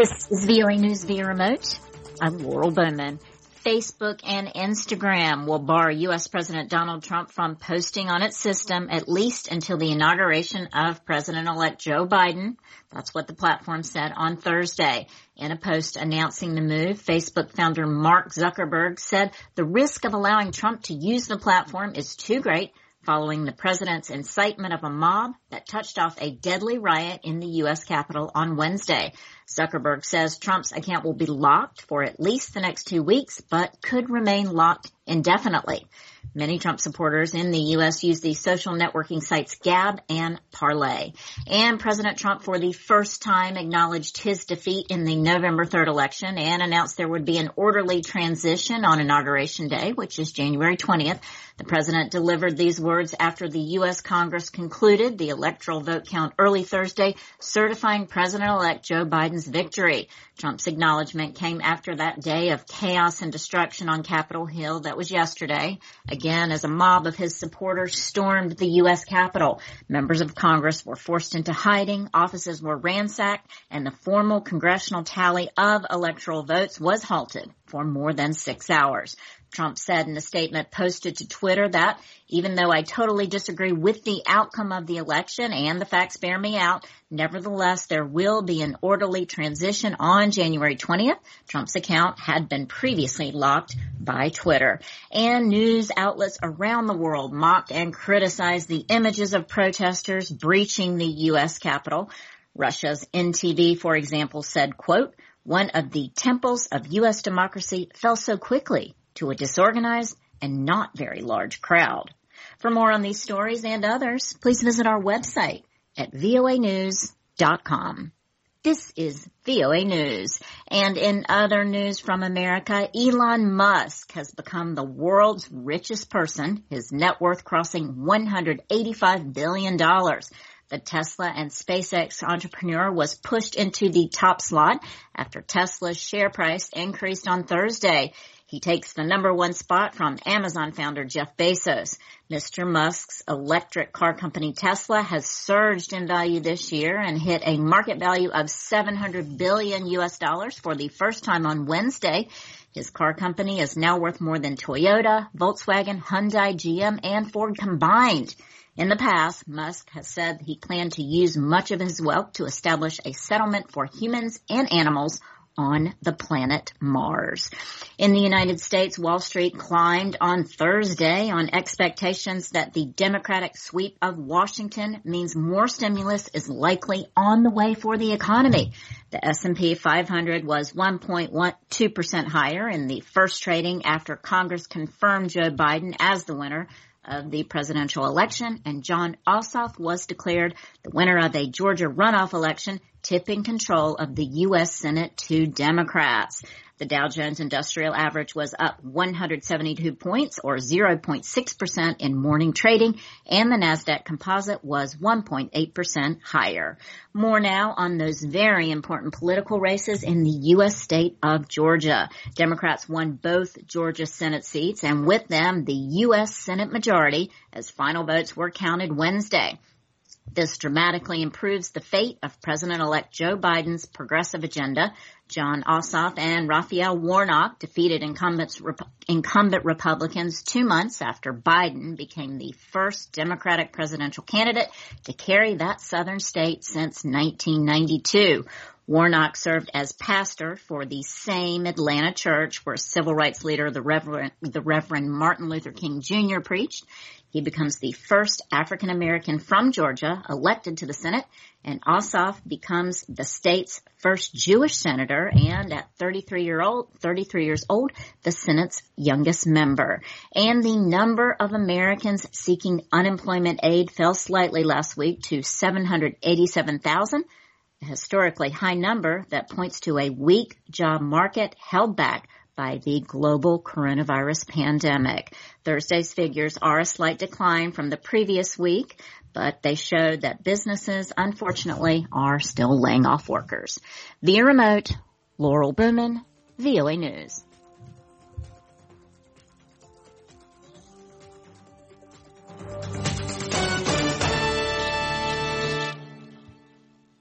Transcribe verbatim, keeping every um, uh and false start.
This is V O A News via remote. I'm Laurel Bowman. Facebook and Instagram will bar U S. President Donald Trump from posting on its system at least until the inauguration of President-elect Joe Biden. That's what the platform said on Thursday. In a post announcing the move, Facebook founder Mark Zuckerberg said the risk of allowing Trump to use the platform is too great following the president's incitement of a mob that touched off a deadly riot in the U S. Capitol on Wednesday. Zuckerberg says Trump's account will be locked for at least the next two weeks, but could remain locked indefinitely. Many Trump supporters in the U S use the social networking sites Gab and Parler. And President Trump, for the first time, acknowledged his defeat in the November third election and announced there would be an orderly transition on Inauguration Day, which is January twentieth. The president delivered these words after the U S. Congress concluded the electoral vote count early Thursday, certifying President-elect Joe Biden's victory. Trump's acknowledgement came after that day of chaos and destruction on Capitol Hill that was yesterday. Again, as a mob of his supporters stormed the U S. Capitol. Members of Congress were forced into hiding, offices were ransacked, and the formal congressional tally of electoral votes was halted for more than six hours. Trump said in a statement posted to Twitter that even though I totally disagree with the outcome of the election and the facts bear me out, nevertheless, there will be an orderly transition on January twentieth. Trump's account had been previously locked by Twitter. And news outlets around the world mocked and criticized the images of protesters breaching the U S. Capitol. Russia's N T V, for example, said, quote, one of the temples of U S democracy fell so quickly to a disorganized and not very large crowd. For more on these stories and others, please visit our website at V O A news dot com. This is V O A News. And in other news from America, Elon Musk has become the world's richest person, his net worth crossing one hundred eighty-five billion dollars. The Tesla and SpaceX entrepreneur was pushed into the top slot after Tesla's share price increased on Thursday. He takes the number one spot from Amazon founder Jeff Bezos. Mister Musk's electric car company Tesla has surged in value this year and hit a market value of seven hundred billion U S dollars for the first time on Wednesday. His car company is now worth more than Toyota, Volkswagen, Hyundai, G M, and Ford combined. In the past, Musk has said he planned to use much of his wealth to establish a settlement for humans and animals on the planet Mars. In the United States, Wall Street climbed on Thursday on expectations that the Democratic sweep of Washington means more stimulus is likely on the way for the economy. The S and P five hundred was one point one two percent higher in the first trading after Congress confirmed Joe Biden as the winner of the presidential election, and Jon Ossoff was declared the winner of a Georgia runoff election, tipping control of the U S. Senate to Democrats. The Dow Jones Industrial Average was up one hundred seventy-two points, or zero point six percent in morning trading, and the Nasdaq Composite was one point eight percent higher. More now on those very important political races in the U S state of Georgia. Democrats won both Georgia Senate seats, and with them, the U S. Senate majority, as final votes were counted Wednesday. This dramatically improves the fate of President-elect Joe Biden's progressive agenda. Jon Ossoff and Raphael Warnock defeated incumbents, incumbent Republicans two months after Biden became the first Democratic presidential candidate to carry that southern state since nineteen ninety-two. Warnock served as pastor for the same Atlanta church where civil rights leader the Reverend, the Reverend Martin Luther King Junior preached. He becomes the first African-American from Georgia elected to the Senate, and Ossoff becomes the state's first Jewish senator, and at thirty-three year old, thirty-three years old, the Senate's youngest member. And the number of Americans seeking unemployment aid fell slightly last week to seven hundred eighty-seven thousand, a historically high number that points to a weak job market held back by the global coronavirus pandemic. Thursday's figures are a slight decline from the previous week, but they show that businesses, unfortunately, are still laying off workers. Via remote, Laurel Bowman, V O A News.